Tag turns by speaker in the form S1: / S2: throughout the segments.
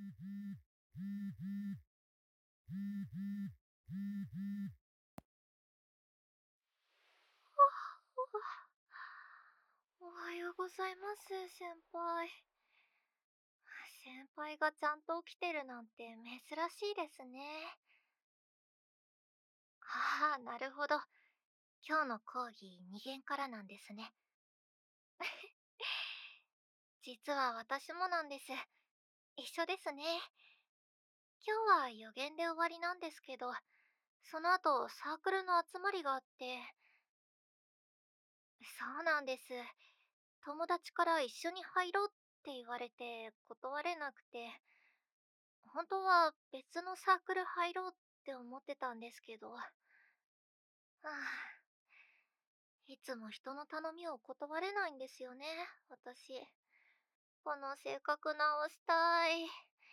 S1: おはようございます、先輩。先輩がちゃんと起きてるなんて珍しいですね。ああ、なるほど。今日の講義2限からなんですね。実は私もなんです。一緒ですね。今日は4限で終わりなんですけど、その後サークルの集まりがあって、そうなんです。友達から一緒に入ろうって言われて断れなくて、本当は別のサークル入ろうって思ってたんですけど、いつも人の頼みを断れないんですよね、私。この性格直したい。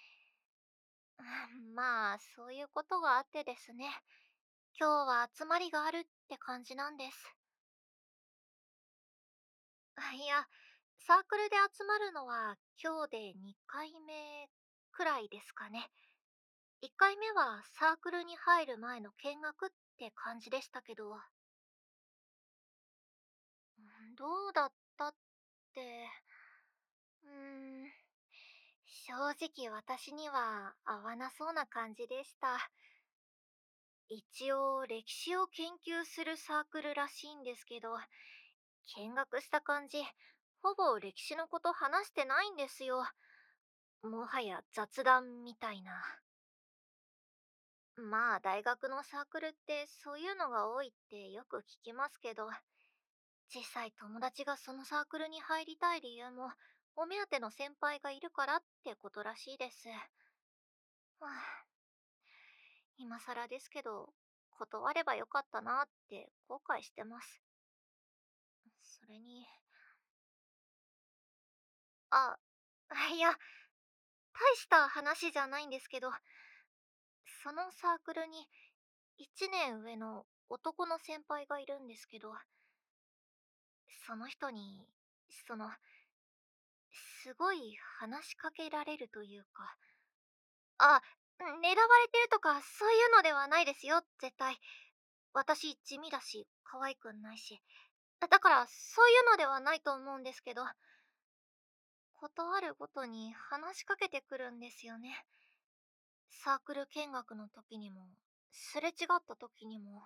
S1: まあ、そういうことがあってですね。今日は集まりがあるって感じなんです。いや、サークルで集まるのは今日で2回目くらいですかね。1回目はサークルに入る前の見学って感じでしたけど、どうだったって、うーん、正直私には合わなそうな感じでした。一応歴史を研究するサークルらしいんですけど、見学した感じ、ほぼ歴史のこと話してないんですよ。もはや雑談みたいな。まあ大学のサークルってそういうのが多いってよく聞きますけど、実際友達がそのサークルに入りたい理由も、お目当ての先輩がいるからってことらしいです。はあ、今更ですけど、断ればよかったなって後悔してます。それに、あ、いや、大した話じゃないんですけど、そのサークルに1年上の男の先輩がいるんですけど、その人に、その、すごい話しかけられるというか、あ、狙われてるとかそういうのではないですよ、絶対。私地味だし、可愛くないし。だからそういうのではないと思うんですけど、断るごとに話しかけてくるんですよね。サークル見学の時にも、すれ違った時にも。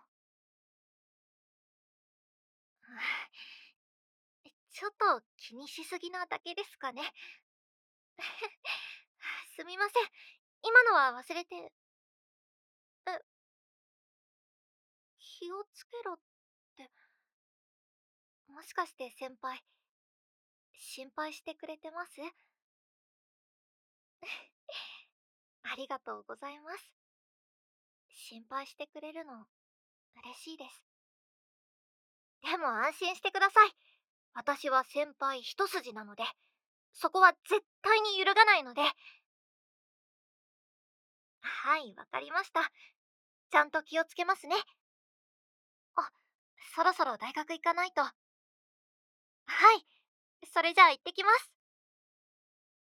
S1: ちょっと気にしすぎなだけですかね。すみません。今のは忘れて、え、気をつけろって、もしかして先輩、心配してくれてます？ありがとうございます。心配してくれるの、嬉しいです。でも安心してください。私は先輩一筋なので、そこは絶対に揺るがないので。はい、わかりました。ちゃんと気をつけますね。あ、そろそろ大学行かないと。はい、それじゃあ行ってきます。